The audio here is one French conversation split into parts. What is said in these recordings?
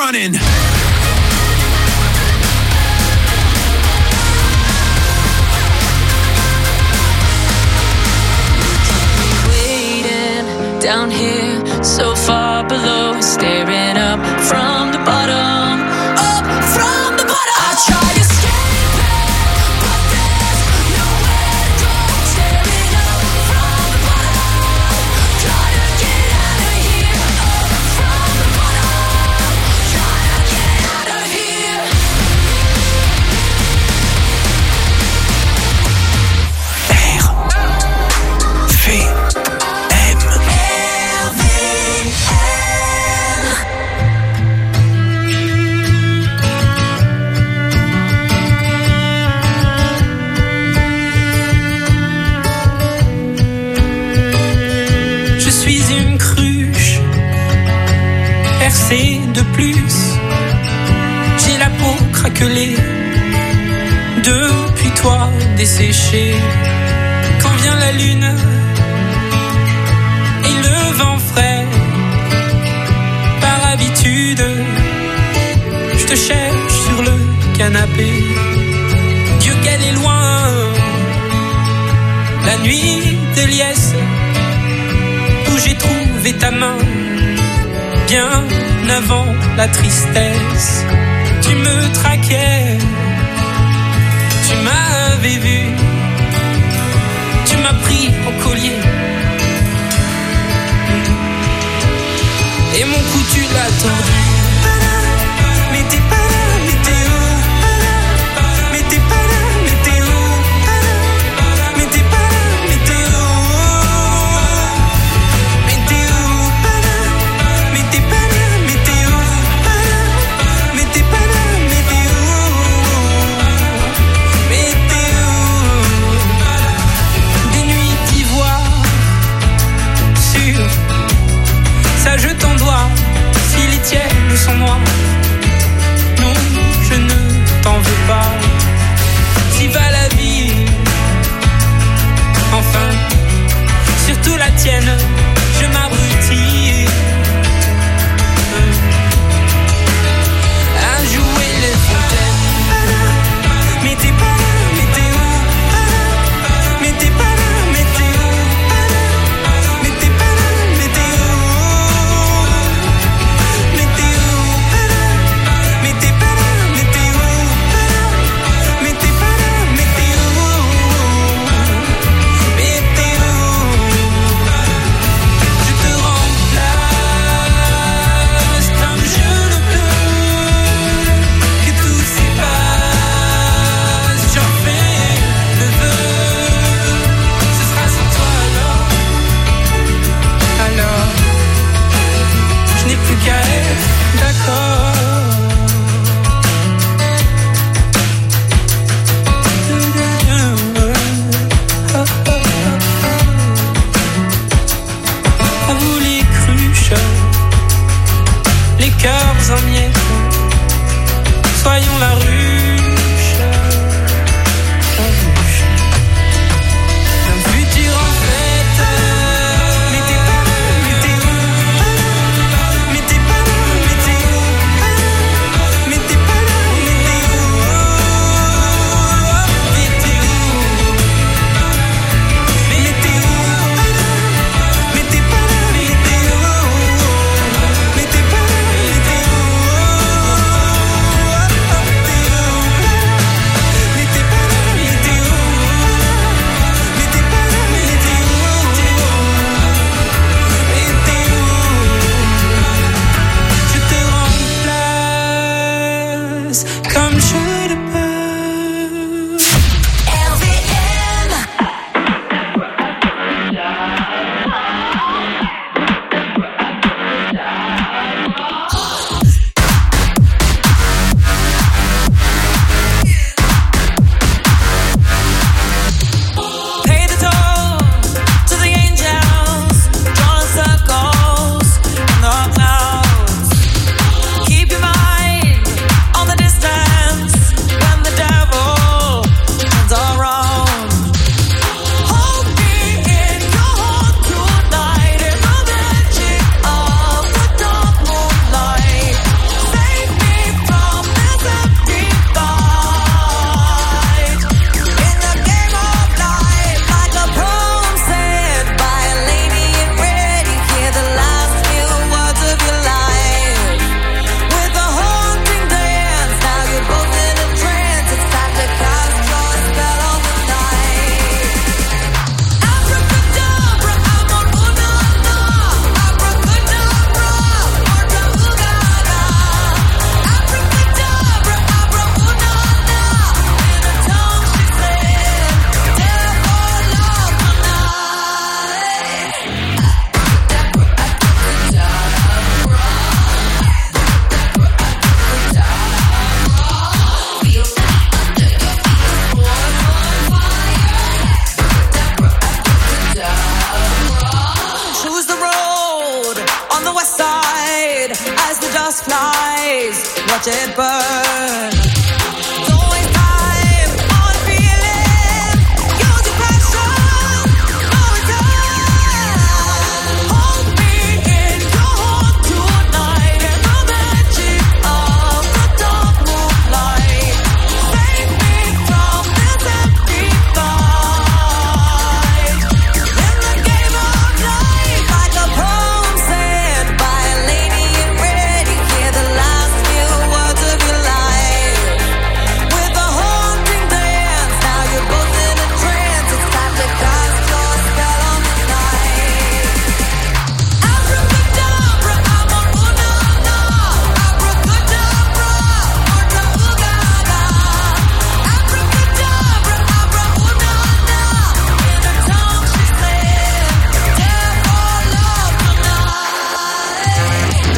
running. Down here, so far below, staring up from the bottom, up from the bottom. I try to escape it, but there's nowhere to go. Staring up from the bottom, try to get out of here. Up from the bottom, try to get out of here. De plus, j'ai la peau craquelée, depuis toi desséchée. Quand vient la lune et le vent frais, par habitude, je te cherche sur le canapé. Dieu qu'elle est loin, la nuit de liesse, où j'ai trouvé ta main. Bien avant la tristesse, tu me traquais, tu m'avais vu, tu m'as pris au collier, et mon cou tu l'as tordu. Mais t'es pas là, mais t'es où? Mais t'es pas là, mais t'es où? Mais t'es pas là, mais t'es où? Mais t'es où? Mais t'es pas là, mais t'es où? Mais t'es pas là, mais t'es où? Mais t'es où? Des nuits d'ivoire sur ça je t'en dois. Si les tiennes sont noires, non, je ne t'en veux pas. Si va la vie, enfin, surtout la tienne, je m'abrutis à jouer les fontaines. Mais t'es pas là, mais t'es où? Mais t'es pas là, mais t'es où? Mais t'es pas là, mais t'es où? Mais t'es où? Mais t'es pas là, mais t'es où? Mais t'es pas là, mais t'es où? Mais t'es où? Je te remplace comme je le peux. Que tout s'efface, j'en fais le vœu. Ce sera sans toi alors je n'ai plus qu'à être d'accord. À vous les cruches, les cœurs en miettes, soyons la ruche. Un futur en fête. Mais t'es pas là, mais t'es où? Mais t'es pas là, mais t'es où? Mais t'es pas là, mais t'es où? Mais t'es où? Mais t'es où? Mais t'es pas là, mais t'es où? Mais t'es pas là, mais t'es où? T'es où? west side as the dust flies. Watch it burn. Don't waste time on feeling. Use your passion for return. Hold me in your heart tonight in the magic of the dark moonlight. Save me from this empty fight. In the game of life, like a poem said by a lady in red, you hear the last few words of your life. With a haunting dance, now you're both in a trance. It's time to cast your spell on the night. Abracadabra, I'm on Unana. Abracadabra, Orta Ugada. Abracadabra, Abra Unana. In her tongue she said, dare for love tonight.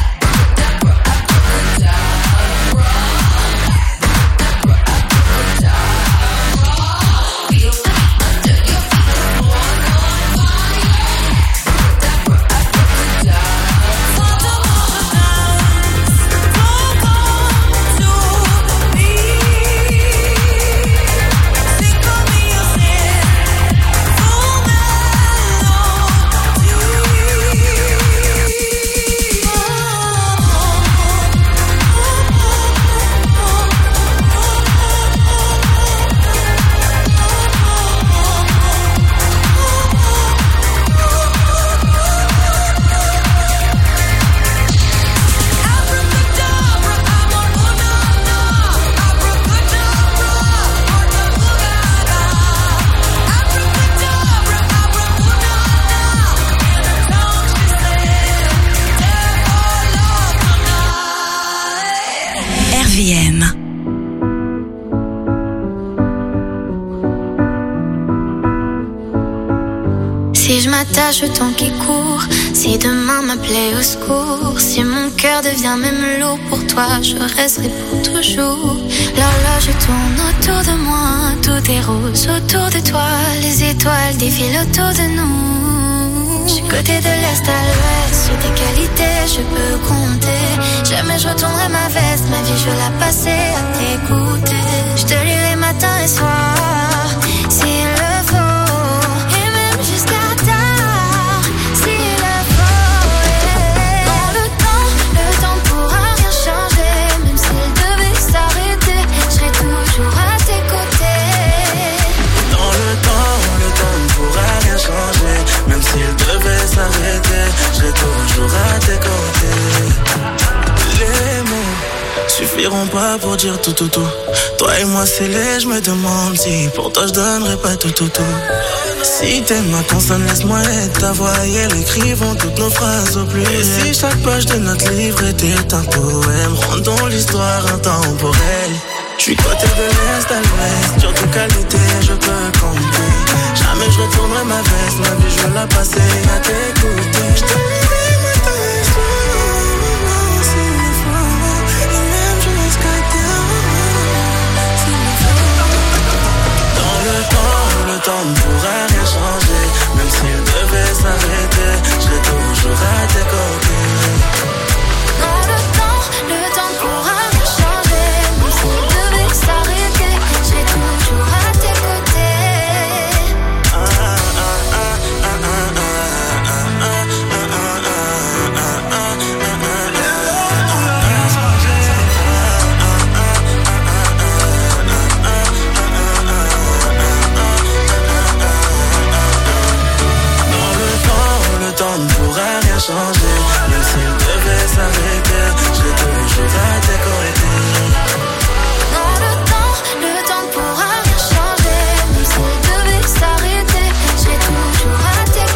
RVM. Si je m'attache au temps qui court, si demain m'appelait au secours, si mon cœur devient même lourd pour toi, je resterai pour toujours. L'horloge tourne autour de moi, tout est rose autour de toi, les étoiles défilent autour de nous. Je suis côté de l'est à l'ouest, sur tes qualités je peux compter. Jamais je retournerai ma veste, ma vie je veux la passer à t'écouter. Je te lirai matin et soir, s'il le faut, et même jusqu'à tard, s'il le faut. Dans le temps pourra rien changer. Même s'il devait s'arrêter, je serai toujours à tes côtés. Dans le temps ne pourra rien changer. Même s'il devait s'arrêter, je serai toujours à tes côtés. Les mots suffiront pas pour dire tout. Toi et moi scellés, je me demande si pour toi je donnerais pas tout. Si t'aimes ma consonne, laisse-moi être ta voix et elle écrivons toutes nos phrases au pluriel. Et si chaque page de notre livre était un poème, rendons l'histoire intemporelle. Je suis côté de l'est à l'ouest, sur tes qualités je peux compter. Jamais je retournerai ma veste, ma vie je veux la passer à t'écouter. Je te lirai matin et soir, s'il le faut, et même jusqu'à tard, s'il le faut. Dans le temps ne pourra rien changer. Même s'il devait s'arrêter, je serai toujours à tes côtés. Dans le temps pourra rien changer. Même s'il devait s'arrêter, je serai toujours à tes côtés. Le temps ne pourra rien changer. Même s'il devait s'arrêter, je serai toujours à tes côtés. Dans le temps pourra rien changer. Même s'il devait s'arrêter, je serai toujours à tes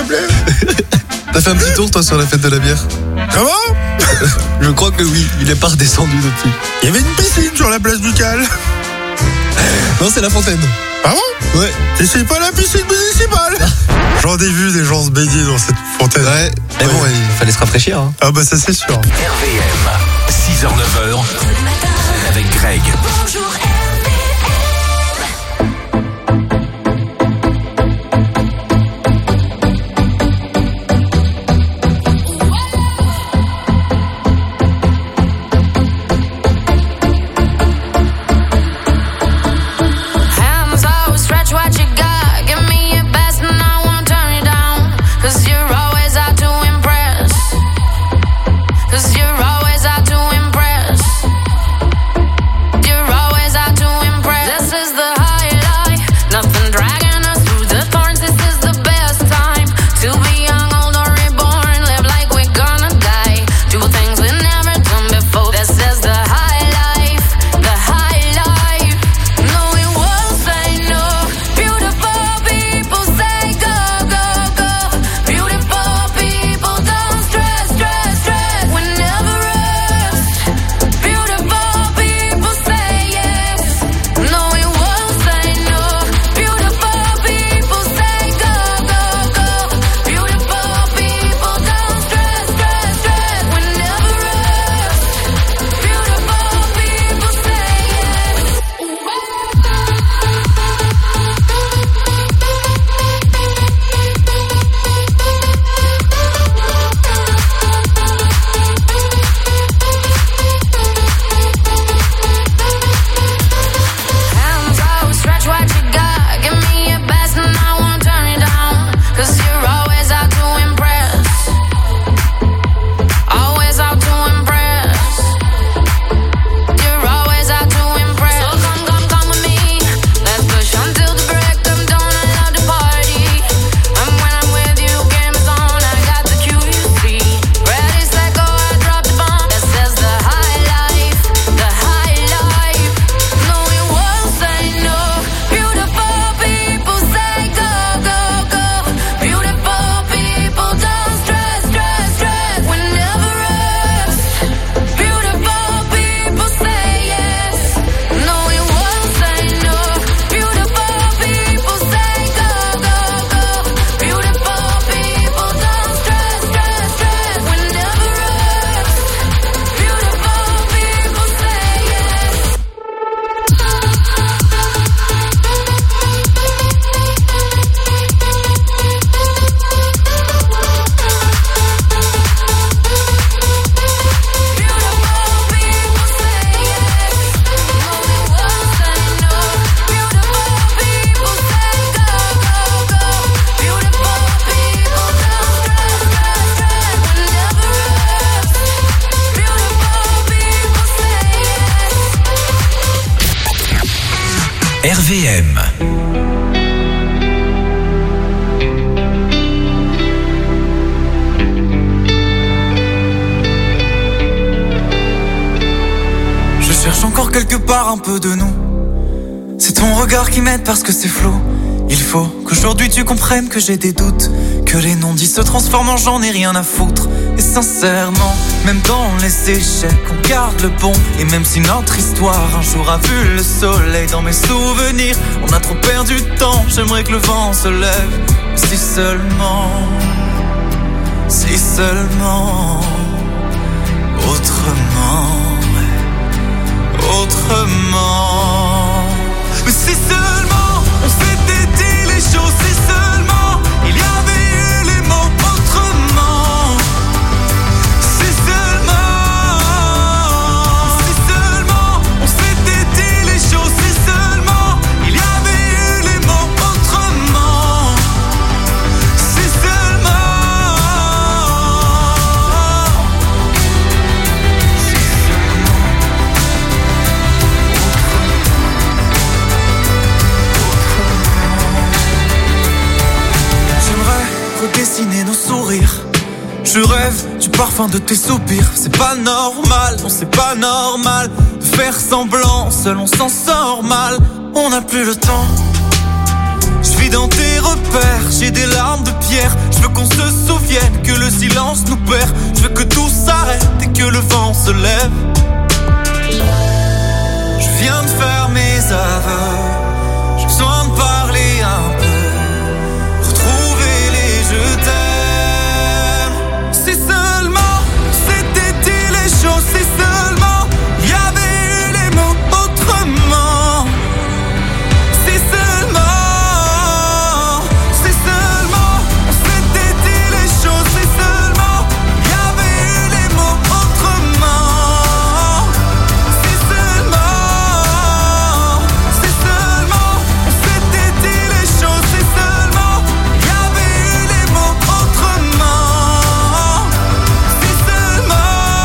plaît. T'as fait un petit tour toi sur la fête de la bière? Comment? Je crois que oui, il est pas redescendu depuis. Il y avait une piscine sur la place du Cal. Non, c'est la fontaine. Ah bon? Ouais. Et c'est pas la piscine municipale. J'en ai vu des gens se baigner dans cette fontaine. Ouais. Mais bon, il fallait se rafraîchir. Hein. Ah bah ça c'est sûr. RVM, 6h-9h, avec Greg. Bonjour RVM. Je cherche encore quelque part un peu de nous. C'est ton regard qui m'aide parce que c'est flou. Il faut qu'aujourd'hui tu comprennes que j'ai des doutes, que les non-dits se transforment en j'en ai rien à foutre. Et sincèrement, même dans les échecs, on garde le bon. Et même si notre histoire un jour a vu le soleil, dans mes souvenirs, on a trop perdu de temps. J'aimerais que le vent se lève, si seulement, autrement, autrement. Mais si seulement on s'était dit les choses, si seulement il y avait eu les mots autrement. Si seulement on s'était dit les choses, si seulement il y avait eu les mots autrement. Si seulement. Redessiner nos sourires. Je rêve du parfum de tes soupirs. C'est pas normal, non c'est pas normal de faire semblant, seul on s'en sort mal. On n'a plus le temps. Je vis dans tes repères, j'ai des larmes de pierre. Je veux qu'on se souvienne que le silence nous perd. Je veux que tout s'arrête et que le vent se lève. Je viens de faire mes aveux, j'ai besoin de parler un peu, retrouver les je t'aime. Si seulement s'était dit les choses, si seulement il y avait eu les mots autrement. Si seulement on s'était dit les choses, si seulement il y avait eu les mots autrement. Si seulement on s'était dit les choses, si seulement il y avait eu les mots autrement. Si seulement.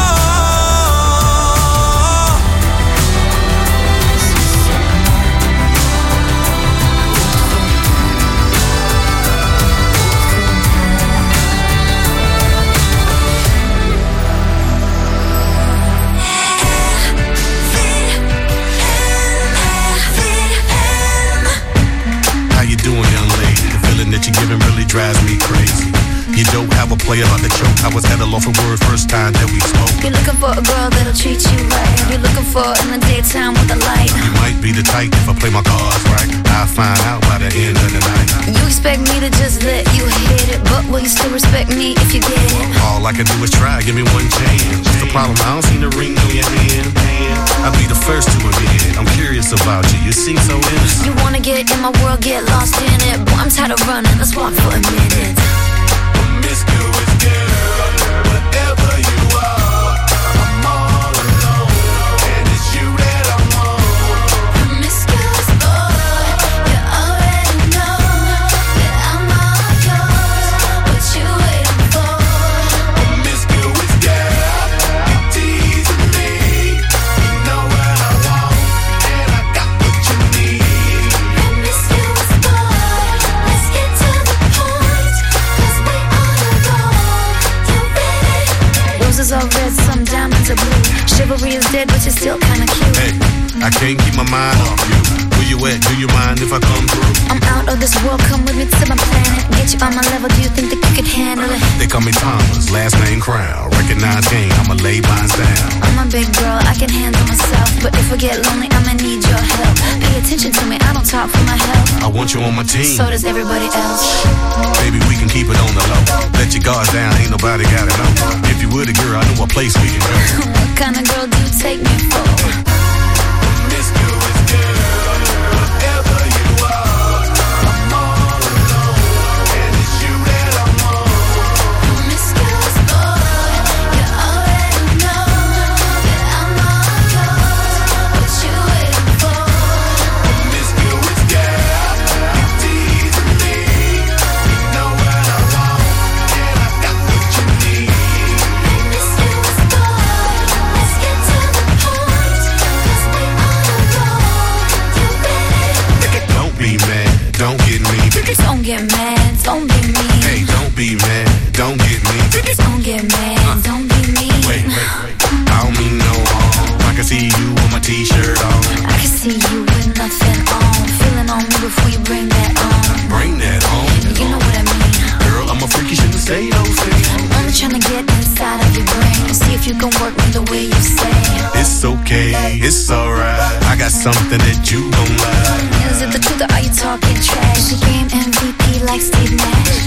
How you doing, young lady? The feeling that you're giving really drives me crazy. You don't have a player about to choke. I was at a loss for words first time that we spoke. You're looking for a girl that'll treat you right. You're looking for in the daytime with a light. You might be the type if I play my cards right. I'll find out by the end of the night. You expect me to just let you hit it, but will you still respect me if you get it? All I can do is try, give me one chance. What's the problem? I don't see the ring on your hand. I'll be the first to admit it. I'm curious about you. You seem so innocent. You wanna get in my world, get lost in it. Boy, I'm tired of running, let's walk for a minute. Promiscuous girl, whatever you are, I'm all alone, and it's you that I want. Promiscuous boy, you already know that I'm all yours. What you waiting for? Promiscuous girl, you teasing me. You know what I want, and I got what you need. Promiscuous boy, let's get to the point, 'cause we on a roll. You ready? Roses are red, some diamonds are blue. Chivalry is dead, but you're still kinda cute. Hey, I can't keep my mind off you. Where you at? Do you mind if I come through? I'm out of this world, come with me to my planet. Get you on my level, do you think that you could handle it? They call me Thomas, last name Crown. Recognize game, I'ma lay mine down. I'm a big girl, I can handle myself. But if I get lonely, I'ma need your help. Pay attention to me, I don't talk for my health. I want you on my team. So does everybody else. Baby, we can keep it on the low. Let your guards down, ain't nobody gotta know. If you were the girl, I know a place we can go. What kind of girl do you take me for? Promiscuous girl, whatever you are, I'm all alone, and it's you that I want. Promiscuous boy, you already know that I'm all yours. What you waiting for? Promiscuous girl, you teasing me. You know what I want, and I got what you need. Promiscuous boy, let's get to the point, 'cause we on a roll. You ready? Don't be mad, don't get me. Don't get mad, don't be mean. Hey, don't be mad, don't get me. Don't get mad, don't be mean. Wait, I don't mean no harm. I can see you with my t-shirt on. I can see you with nothing on. Feeling on me before you bring that on. Bring that on. You know what I mean. Girl, I'm a freak, you shouldn't say those things. I'm trying to get inside of your brain and see if you can work me the way you say. It's okay, it's alright. I got something that you don't like. Is it the truth or are you talking trash? The game MVP like Steve Nash.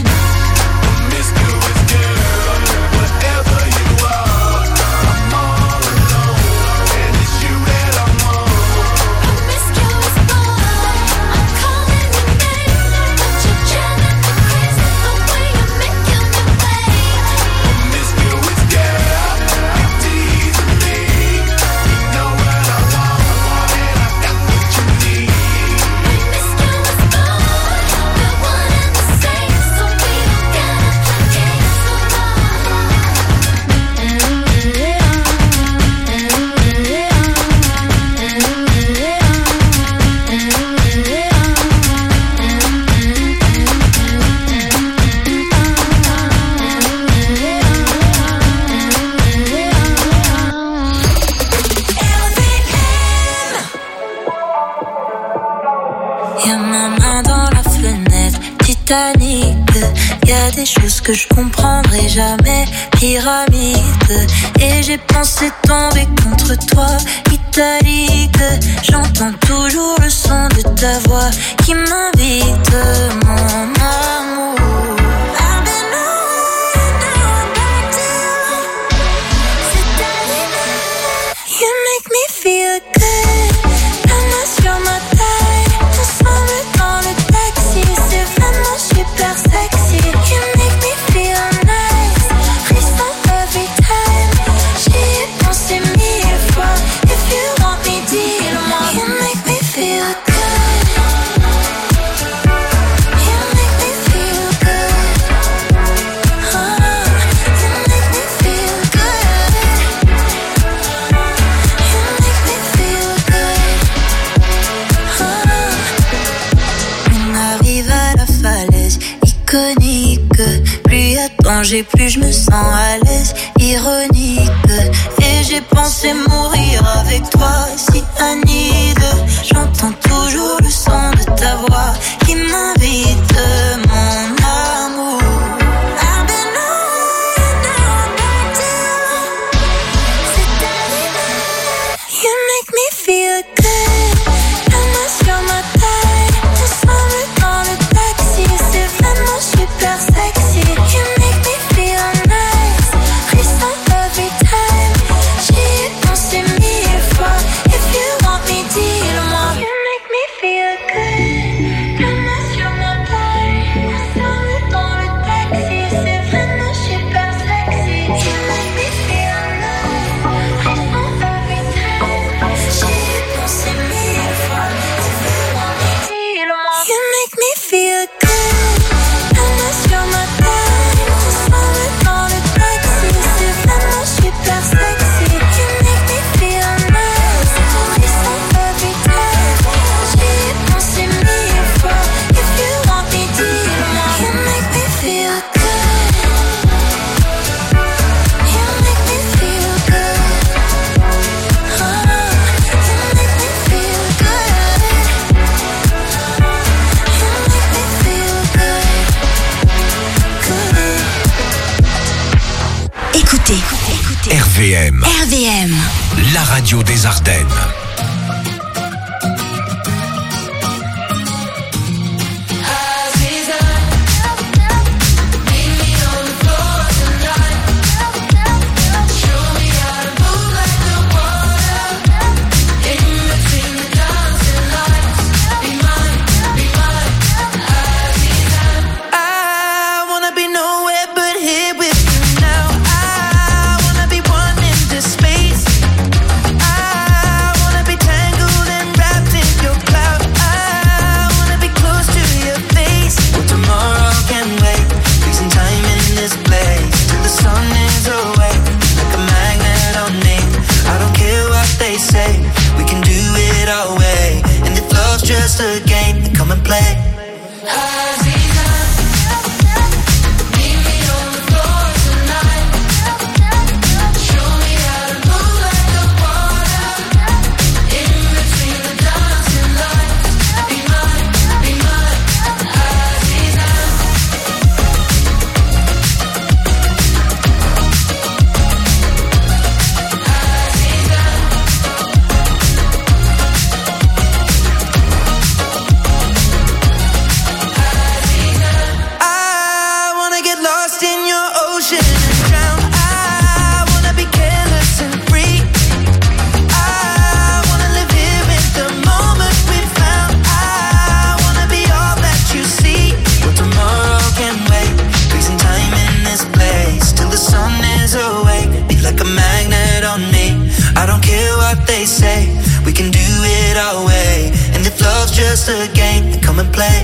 Promiscuous girl, whatever you are, I'm all alone, and it's you that I want. Promiscuous boy, I'm calling your name, but you're driving me crazy the way you're making me play. Promiscuous girl, you teasing me. You know what I want, and I got what you need. Promiscuous boy, we're one and the same, so we don't gotta play games so Il y a ma main dans la fenêtre, Titanic. Y a des choses que je comprendrai jamais. Pyramide. Et j'ai pensé tomber contre toi, italique. J'entends toujours le son de ta voix qui m'invite, mon amour. Feel good, la main sur ma taille. Ensemble dans le taxi, c'est vraiment super sexy. You make me feel nice, frisson every time. J'y ai pensé 1000 fois. If you want me, dis-le-moi. You make me feel good. You make me feel good. Oh, you make me feel good. Iconique, plus y a de danger, plus je me sens à l'aise. Ironique, et j'ai pensé mourir avec toi, cyanide. J'entends toujours le son de ta voix qui m'invite, mon amour. I've been away, now I'm back to c'est terminé. You make me feel good, la main sur ma taille. Ensemble dans le taxi, c'est vraiment super sexy. You make me feel nice, frisson every time. J'y ai pensé 1000 fois. If you want me, dis-le-moi. You make me feel good, la main sur ma taille. Ensemble dans le taxi, c'est vraiment super sexy. You make me feel nice, frisson every time. J'y ai pensé 1000 fois. If you want me, dis-le-moi. You make me feel good, la main sur ma taille. Ensemble dans le taxi, c'est vraiment super sexy. You make me feel nice, frisson every time. J'y ai pensé 1000 fois. If you want me, dis-le-moi. You make me feel good. You make me feel good. Oh, you make me feel good. You make me feel good. Écoutez, RVM, RVM, la radio des Ardennes. I wanna be nowhere but here with you now. I wanna be one in this space. I wanna be tangled and wrapped in your cloud. I wanna be close to your face. Well, tomorrow can wait. Freezing time in this place till the sun is away. Like a magnet on me. I don't care what they say. We can do it our way. And if love's just a game, then come and play. I wanna get lost in your ocean and drown. I wanna be careless and free. I wanna live here in the moment we found. I wanna be all that you see. Well, tomorrow can wait. Freezing time in this place till the sun is awake. Be like a magnet on me. I don't care what they say. We can do it our way. And if love's just a game, then come and play.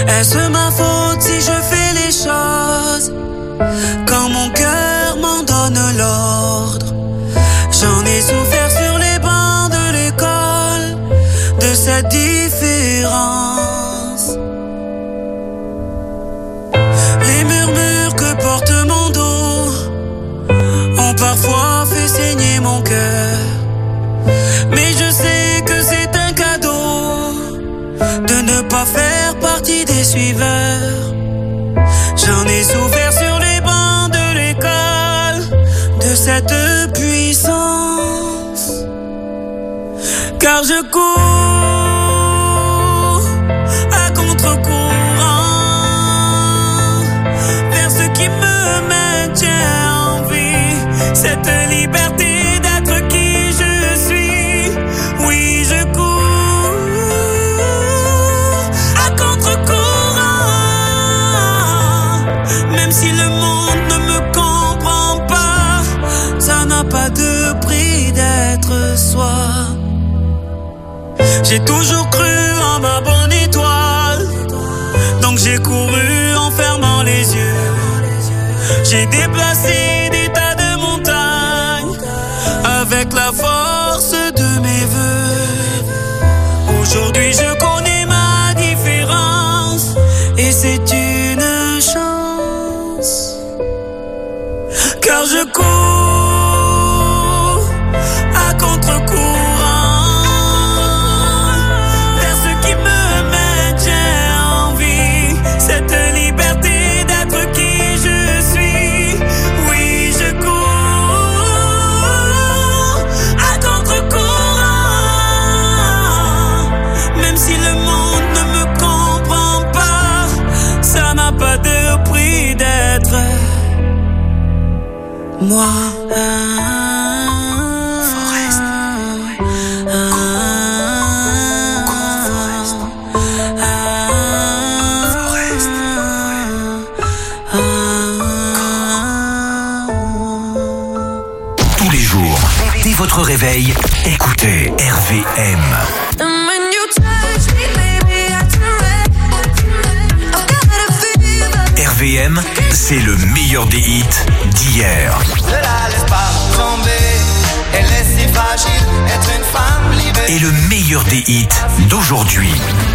Est-ce ma faute si je fais les choses quand mon cœur m'en donne l'ordre? J'en ai souffert sur les bancs de l'école de cette différence. Les murmures que porte mon dos ont parfois fait saigner mon cœur. Mais je sais que c'est un cadeau de ne pas faire partie des suiveurs. J'en ai souffert sur les bancs de l'école de cette puissance. Car je cours à contre-courant vers ce qui me maintient en vie. Cette liberté d'être qui je suis. Oui, je cours à contre-courant. Même si le monde ne me comprend pas, ça n'a pas de prix d'être soi. J'ai toujours cru en ma bonne étoile, donc j'ai couru en fermant les yeux. J'ai déplacé des tas de montagnes avec la force de mes vœux. Aujourd'hui je connais ma différence et c'est une chance. Car je cours à contre-courant vers ce qui me maintient en vie. Cette liberté d'être qui je suis. Oui, je cours à contre-courant. Même si le monde ne me comprend pas, ça n'a pas de prix d'être moi. Forest. Tous les jours, dès votre réveil, écoutez RVM. RVM, c'est le meilleur des hits d'hier. Ne la laisse pas tomber, elle est si fragile, être une femme libérée. Et le meilleur des hits d'aujourd'hui.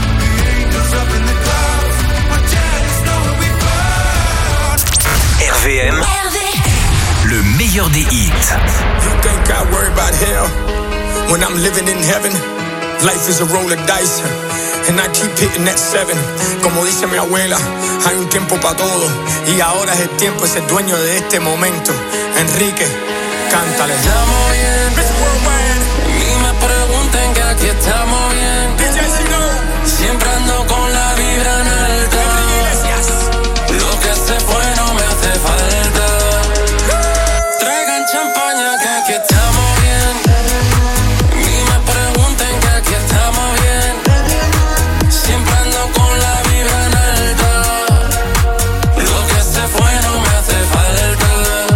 RVM, le meilleur des hits. You think I worry about hell when I'm living in heaven? Life is a roll of dice, and I keep hitting that 7. Como dice mi abuela, hay un tiempo para todo, y ahora es el tiempo, es el dueño de este momento. Enrique, cántale. Estamos bien, ni me pregunten que aquí estamos bien. Siempre ando con la vibra en alta. Lo que se fue no me hace falta. Traigan champaña que aquí estamos bien. Ni me pregunten que aquí estamos bien. Siempre ando con la vibra en alta. Lo que se fue no me hace falta.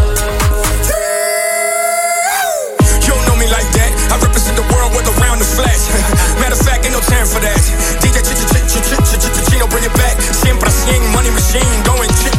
You don't know me like that. I represent the world with around the flash. Matter of fact, ain't no time for that. DJ Chino, bring it back. Siempre así, money machine, going ching.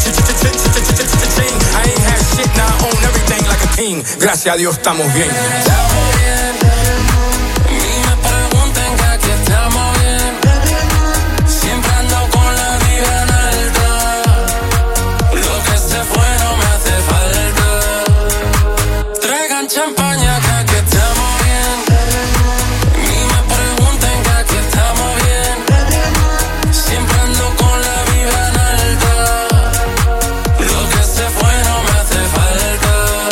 I ain't had shit, now I own everything like a king. Gracias a Dios estamos bien. Estamos bien. Ni me pregunten que aquí estamos bien. Siempre ando con la vibra en alta. Lo que se fue no me hace falta. Traigan champaña que aquí estamos bien. Ni me pregunten que aquí estamos bien. Siempre ando con la vibra en alta. Lo que se fue no me hace falta.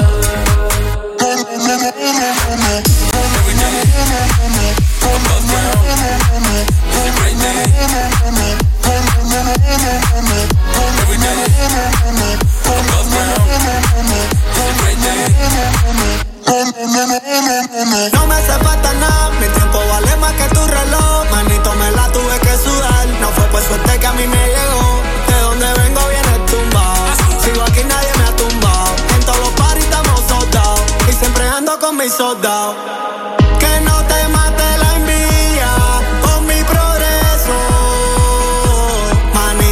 No me hace falta nada, mi tiempo vale más que tu reloj. Manito, me la tuve que sudar. No fue por suerte que a mí me llegó. De donde vengo viene tumbado. Sigo aquí, nadie me ha tumbado. En todos los paris estamos soldados. Y siempre ando con mis soldados. Que no te mate la envidia con mi progreso. Manito,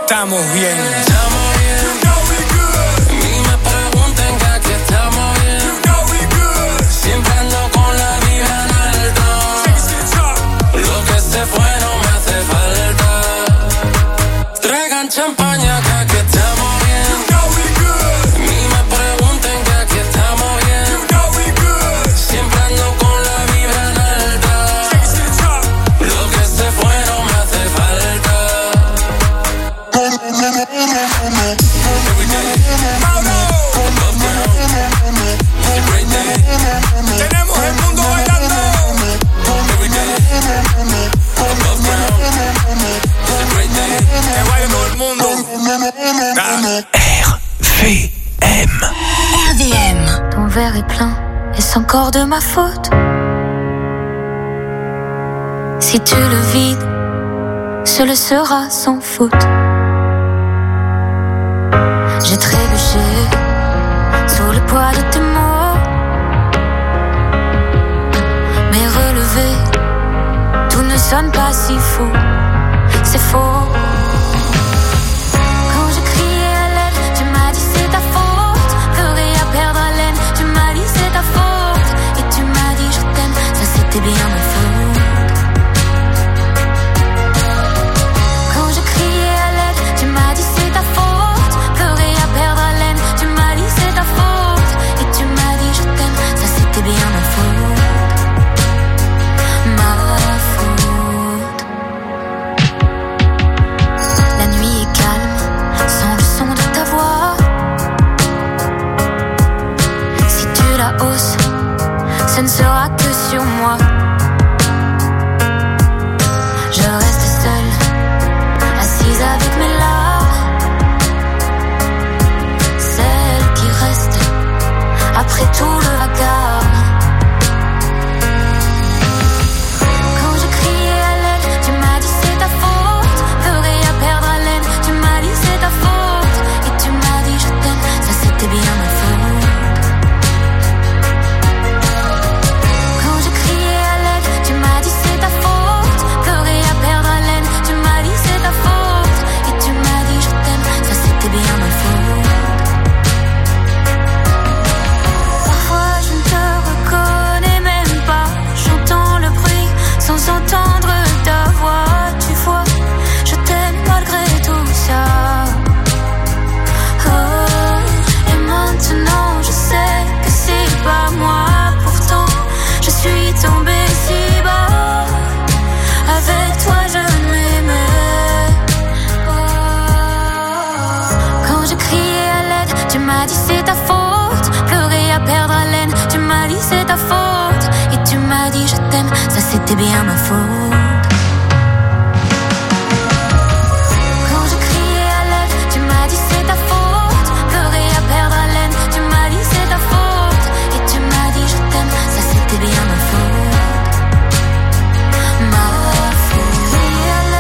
estamos bien. Estamos bien. You know we good. Ni me pregunten que aquí estamos bien. You know we good. Siempre ando con la vibra en alto. Lo que se fue no me hace falta. Traigan champaña que aquí estamos bien. You know we good. Ni me pregunten que aquí estamos bien. You know we good. Siempre ando con la vibra en alta. Lo que se fue no me hace falta. Tenemos el mundo bailando. Que baile todo el mundo. RVM. RVM. Ton verre est plein, est-ce encore de ma faute? Si tu le vides, ce le sera sans faute. J'ai trébuché sous le poids de tes mots, mais relevé, tout ne sonne pas si faux. C'est faux. Quand j'ai crié à l'aide, tu m'as dit c'est ta faute. Pleurer à perdre haleine, tu m'as dit c'est ta faute. Et tu m'as dit je t'aime, ça c'était bien ma faute. Quand j'ai crié à l'aide, tu m'as dit c'est ta faute. Pleurer à perdre haleine, tu m'as dit c'est ta faute. Et tu m'as dit je t'aime, ça c'était bien ma faute. Ma faute. La nuit est calme, sans le son de ta voix. Si tu la hausses, ce ne sera que sur moi. Je reste seule, assise avec mes larmes. Celle qui reste après tout le vacarme. Quand j'ai crié à l'aide, tu m'as dit c'est ta faute. Pleurer à perdre haleine, tu m'as dit c'est ta faute. Et tu m'as dit je t'aime, ça c'était bien ma faute. Quand j'ai crié à l'aide, tu m'as dit c'est ta faute. Pleurer à perdre haleine, tu m'as dit c'est ta faute. Et tu m'as dit je t'aime, ça c'était bien ma faute. Parfois je ne te reconnais même pas. J'entends le bruit sans entendre ta voix. Tu vois, je t'aime malgré tout ça. Oh, et maintenant je sais que c'est pas moi. Pourtant je suis tombée si bas. Avec toi je m'aimais. Quand j'ai crié à l'aide, tu m'as dit c'est ta faute. Pleurer à perdre haleine, tu m'as dit c'est ta faute. Et tu m'as dit je t'aime, ça c'était bien ma faute. Quand j'ai crié à l'aide, tu m'as dit c'est ta faute. Pleurer à perdre haleine, tu m'as dit c'est ta faute. Et tu m'as dit je t'aime, ça c'était bien ma faute. Ma faute. Crier à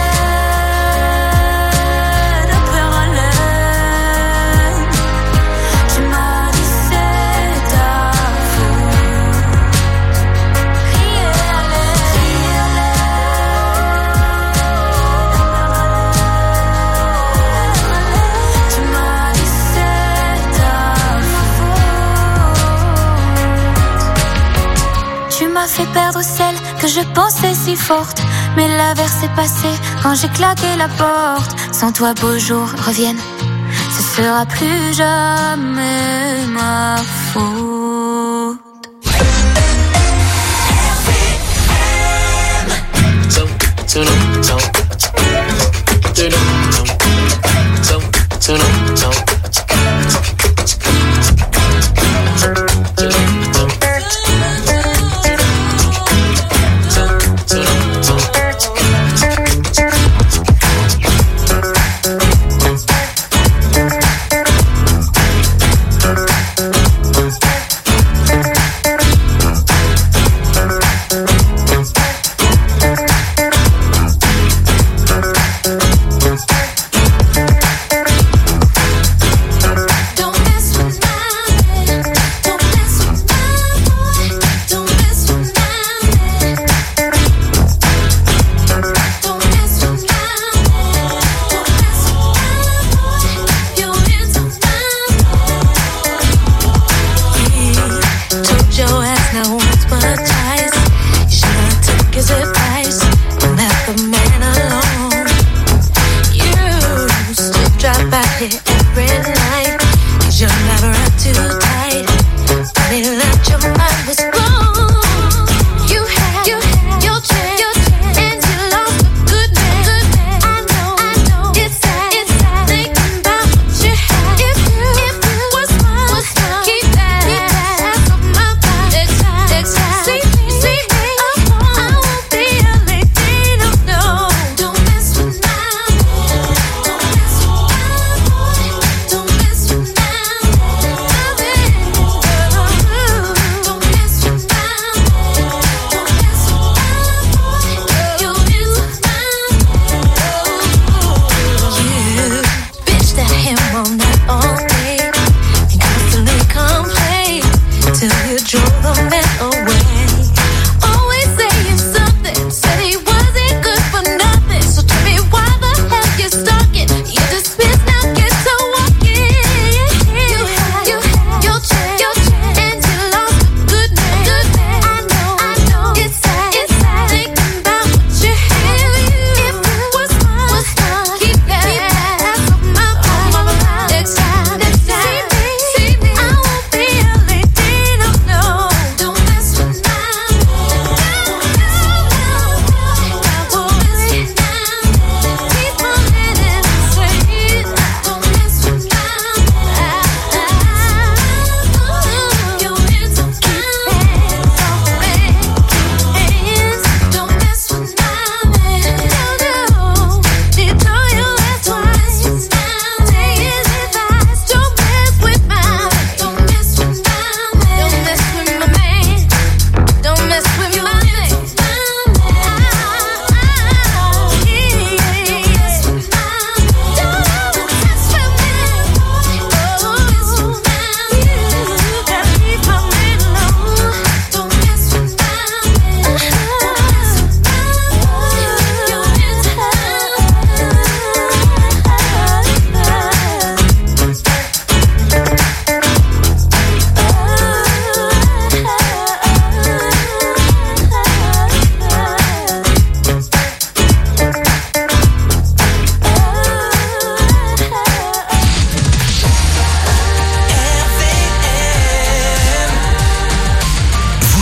l'aide, à perdre haleine, tu m'as dit c'est ta faute. Crier à l'aide, tu m'as dit c'est ta faute. Tu m'as fait perdre celle que je pensais si forte. Mais l'averse est passée quand j'ai claqué la porte. Sans toi beaux jours reviennent, ce sera plus jamais ma faute.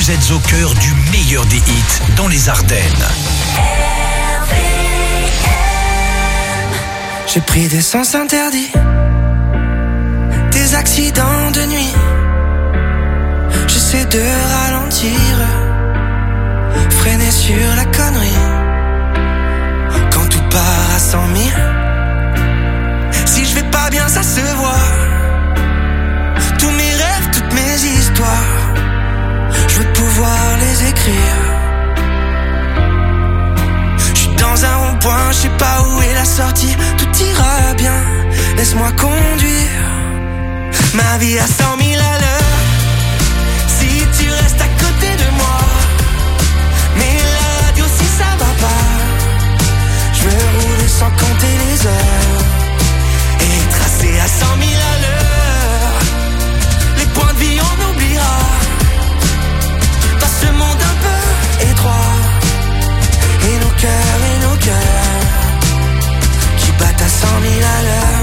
vous êtes au cœur du meilleur des hits dans les Ardennes. J'ai pris des sens interdits, des accidents de nuit. J'essaie de ralentir, freiner sur la connerie. Quand tout part à 100 000, si je vais pas bien ça se voit. Tous mes rêves, toutes mes histoires, je veux pouvoir les écrire. J'suis dans un rond-point, je sais pas où est la sortie. Tout ira bien, laisse-moi conduire. Ma vie à 100 000 à l'heure, si tu restes à côté de moi. Mais la radio si ça va pas, je veux rouler sans compter les heures et tracer à 100 000 à l'heure. Les points de vie on oubliera dans ce monde un peu étroit. Et nos cœurs qui battent à 100 000 à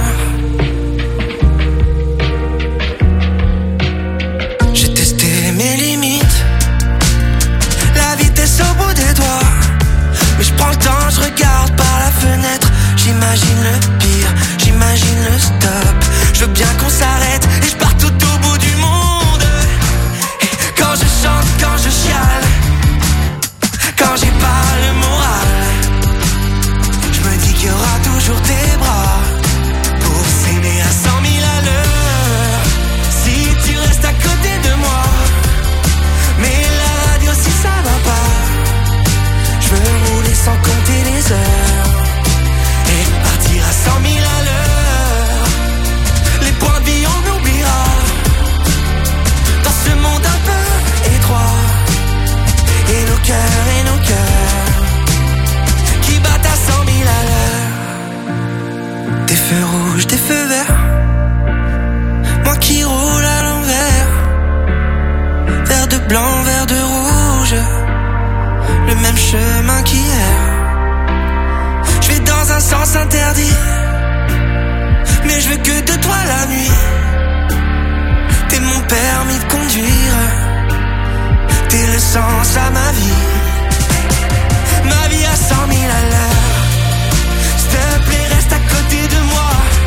l'heure. J'ai testé mes limites, la vitesse au bout des doigts. Mais je prends le temps, je regarde par la fenêtre. J'imagine le pire, j'imagine le stop. Je veux bien qu'on s'arrête et je pars tout au bout du monde. Et quand je chante, quand je chiale, quand j'ai pas le moral, je me dis qu'il y aura toujours tes bras pour s'aimer à 100 000 à l'heure. Si tu restes à côté de moi, mais la radio si ça va pas, je veux rouler sans compter les heures et partir à 100 000 à l'heure. Les points de vie on oubliera dans ce monde un peu étroit. Et nos cœurs qui battent à 100 000 à l'heure. Des feux rouges, des feux verts, moi qui roule à l'envers. Vert de blanc, vert de rouge, le même chemin qu'hier. Je vais dans un sens interdit, mais je veux que de toi la nuit. T'es mon permis de conduire, t'es le sens à ma vie. Ma vie à 100 000 à l'heure. S'il te plaît reste à côté de moi.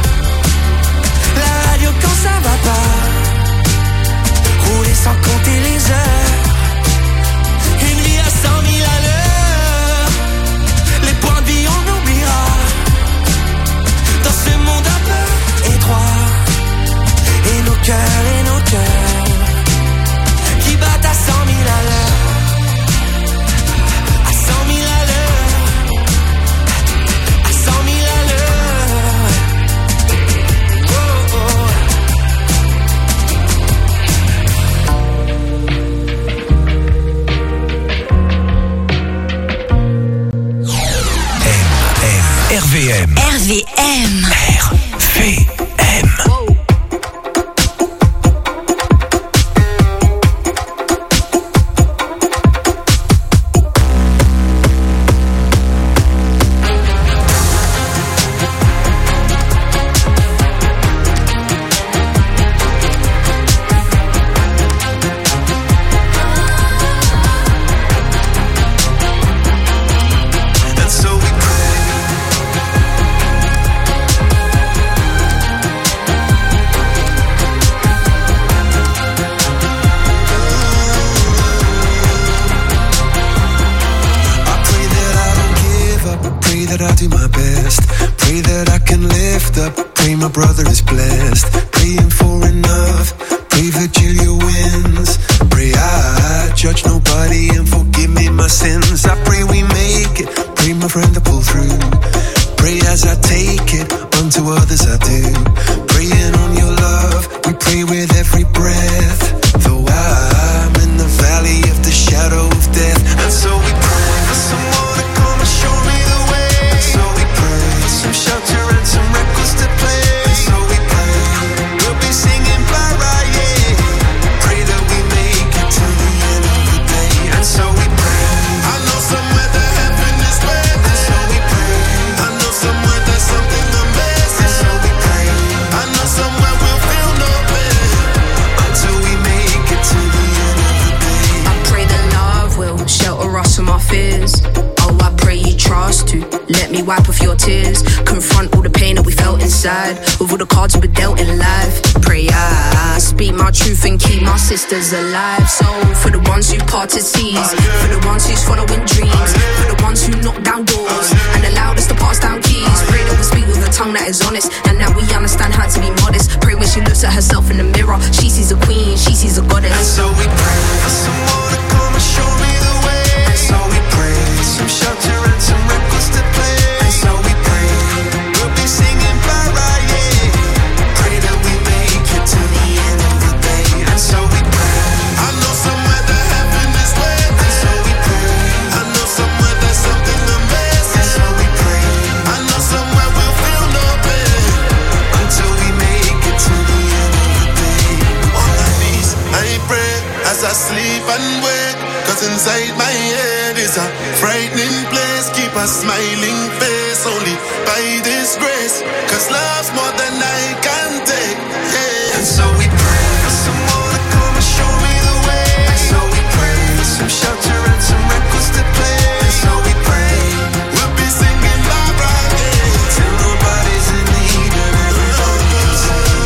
La radio quand ça va pas, rouler sans compter les heures. Une vie à 100 000 à l'heure. Les points de vie on oubliera dans ce monde un peu étroit. Et nos cœurs qui battent à 100 000 à l'heure. À 100 000 à l'heure. À 100 000 à l'heure. Oh, oh. RVM. RVM. RVM. My brother is blessed, praying for enough. Pray Virgilia wins. Pray I judge nobody and forgive me my sins. I pray we make it. Pray my friend to pull through. Pray as I take it, unto others I do. Praying on your love, we pray with every breath. Though I'm in the valley of the shadow of death, and so we pray for someone to come and show me the way. And so we pray for some shelter and some records to play. Somewhere we'll feel no pain. side. With all the cards we're dealt in life. Pray I speak my truth and keep my sisters alive. So for the ones who parted seas, for the ones who's following dreams, for the ones who knock down doors and allowed us to pass down keys. Pray that we speak with a tongue that is honest, and that we understand how to be modest. Pray when she looks at herself in the mirror, she sees a queen, she sees a goddess. And so we pray for someone to come and show me the way. And so we pray for some shelter and some records to play. And so we pray we'll be singing para, yeah. Pray that we make it to the end of the day. And so we pray. I know somewhere that heaven is waiting. And so we pray. I know somewhere there's something amazing. And so we pray. I know somewhere we'll feel no pain until we make it to the end of the day. On my knees, I pray as I sleep and wake. Cause inside my head is a frightening place. Keep a smiling face only by this grace. Cause love's more than I can take, yeah. And so we pray for someone to come and show me the way. And so we pray for some shelter and some records to play. And so we pray we'll be singing Barbara, yeah, till nobody's in need and everybody can sing.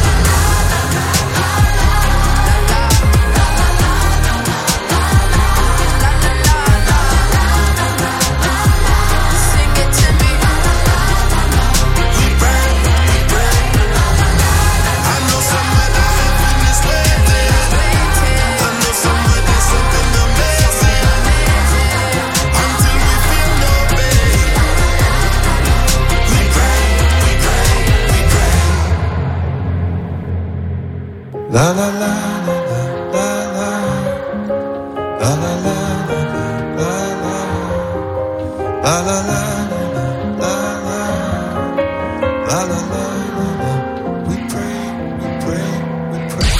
La la la la la la la la la la la la la la la la. We pray, we pray, we pray.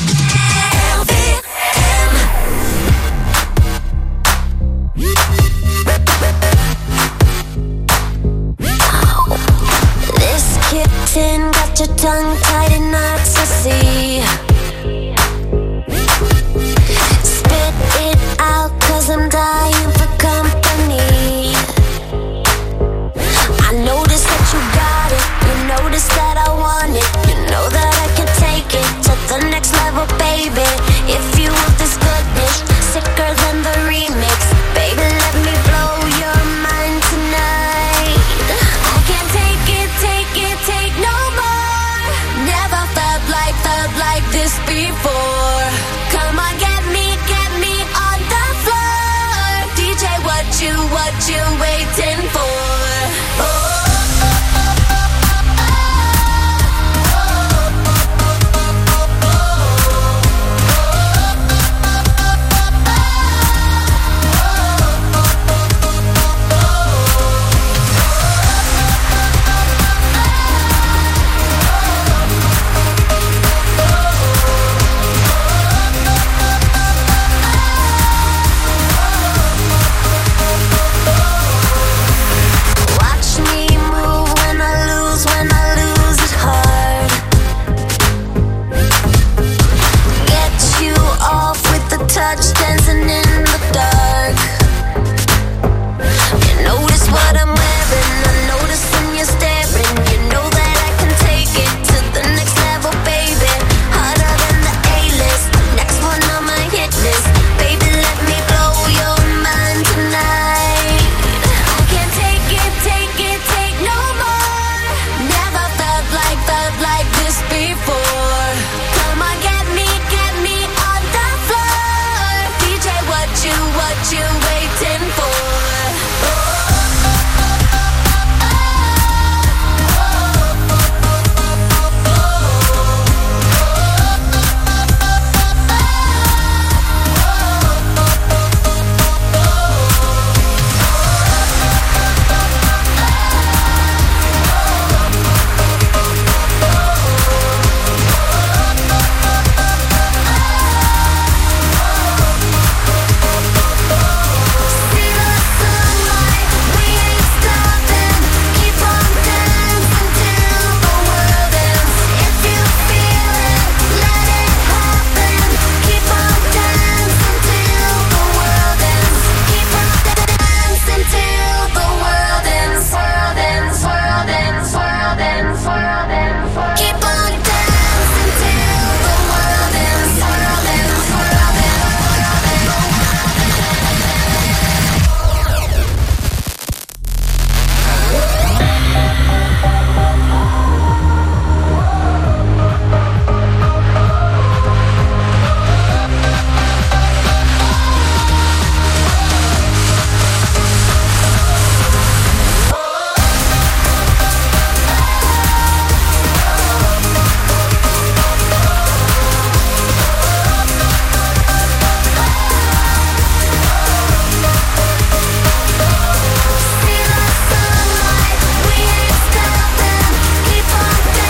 This kitten got your tongue tied in knots, I see. Spit it out, cause I'm dying for company. I noticed that you got it, you noticed that I want it. You know that I can take it to the next level, baby. If you want this goodness, sicker than the remix, baby, let me blow your mind tonight. I can't take it, take no more. Never felt like this before. Come on,